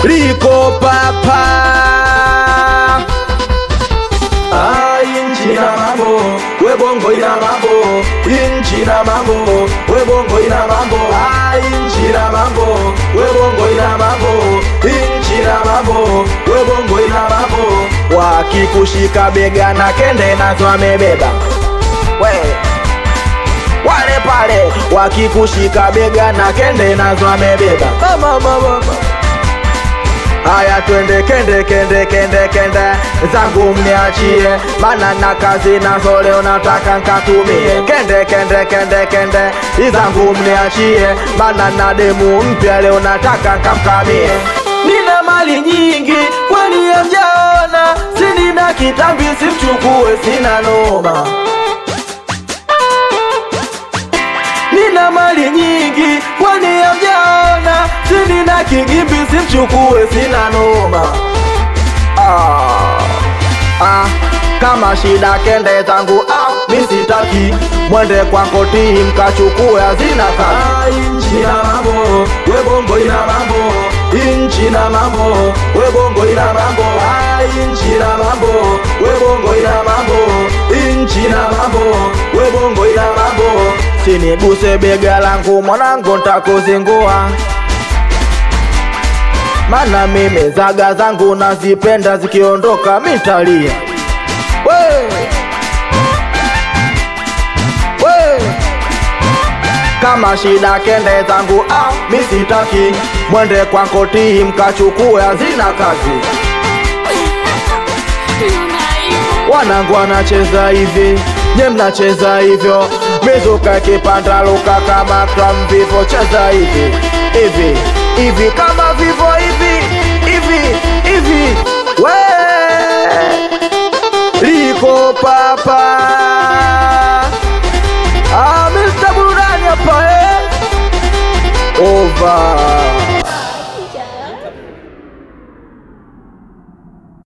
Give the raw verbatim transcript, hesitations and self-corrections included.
Liko papa. Ai nchi na mambo, we bongo ina mambo. Nchi na mambo, we bongo ina mambo. Ai nchi na mambo, we bongo ina mambo. Nchi na mambo, we bongo ina mambo. Wakikushika bega na kende nazo amebeba. We wale pale wakikushika bega na kende nazo amebeba. Mama mama. Aya twende kende kende kende kende zangu mniachie, mana na kazi nazo leo nataka nkatumie. Kende kende kende kende zangu mniachie, mana na demu mpya leo nataka nkamkamie. Nina mali nyingi kwani hamjaona, si nina kitambi simchukue sina noma. Nina mali nyingi kwani hamjaona, si nina kigimbi simchukue sina noma. Ah, ah, kama shida kende zangu ah, misitaki mwende kwa koti mkachukue hazina kazi. Ai nchi na mambo, we bongo ina mambo. Nchi na mambo, we bongo ina mambo. Ai nchi na mambo, we bongo ina mambo. Nchi na mambo, we bongo ina mambo. Siniguse bega langu mwanangu ntakuzingua, mana mimi zaga zangu nazipenda zikiondoka mitalia. We we kama shida kende zangu ah, misitaki mwende kwa koti mkachukue hazina kazi. Wanangu wanacheza hivi, nye mnacheza hivyo. Mizuka kipanda luka kama kram vivo. Cheza hivi, hivi, hivi kama vivo hivi, hivi, hivi. We Liko papa. Ah, Mister Burudani hapa eh. Over.